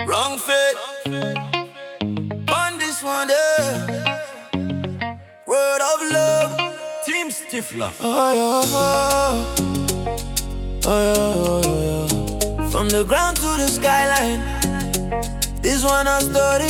Wrong fit. On this one there. Word of love. Team Stifler. Oh, yeah, oh, yeah. From the ground to the skyline. This one a story.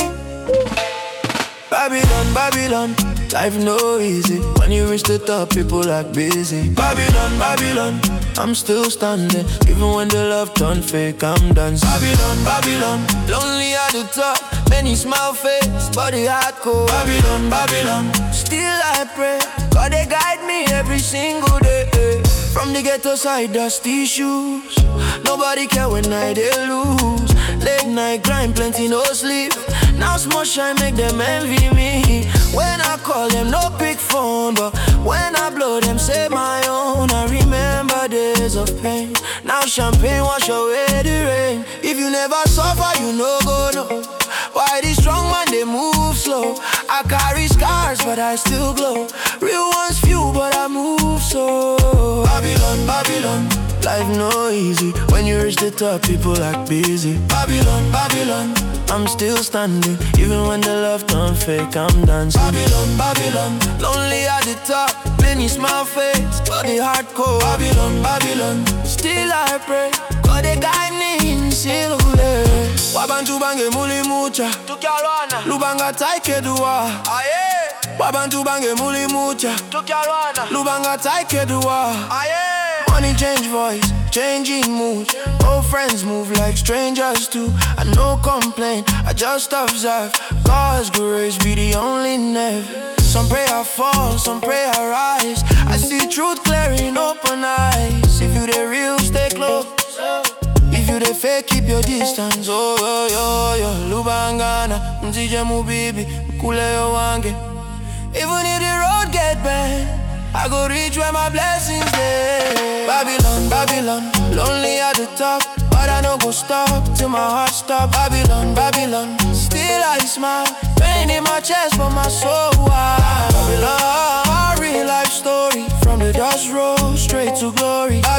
Babylon, Babylon. Life no easy. When you reach the top, people act busy. Babylon, Babylon. I'm still standing. Even when the love turn fake, I'm dancing. Babylon, Babylon. Lonely at the top. Many smile face, body hardcore. Babylon, Babylon. Still I pray. God they guide me every single day. From the ghetto side, dusty shoes. Nobody care when I they lose. Late night grind, plenty no sleep. Now small shine make them envy me. When I call them, no pick phone. But when I blow them, say my own. I remember days of pain. Now champagne wash away the rain. If you never suffer, you no go no. Why these strong man, they move slow. I carry scars, but I still glow. Real ones few, but I move so. Babylon, Babylon. Life no easy. When you reach the top, people act busy. Babylon, Babylon. I'm still standing. Even when the love turn fake, I'm dancing. Babylon, Babylon. Lonely at the top. Many smile face, body hardcore. Babylon, Babylon. Still I pray. God they guide me in silver. Wabantu bange muli mucha. Tukialwana. Lubanga taike dua. Aye. Wabantu bange muli mucha. Tukialwana. Lubanga taike dua. Aye. Money change voice, changing mood. Old friends move like strangers too. I no complain, I just observe. God's grace be the only nerve. Some pray I fall, some pray I rise. I see truth clear in open eyes. If you the real, stay close. If you the fake, keep your distance. Oh, yo, yo, yo. Lubangana, mzije mubibi, mkule yo wange. Even if the road get bad, I go reach where my blessings lay. Babylon, Babylon. Lonely at the top, but I no go stop till my heart stop. Babylon, Babylon. Still I smile. Pain in my chest, but my soul wild. Babylon, a real life story. From the dust road straight to glory.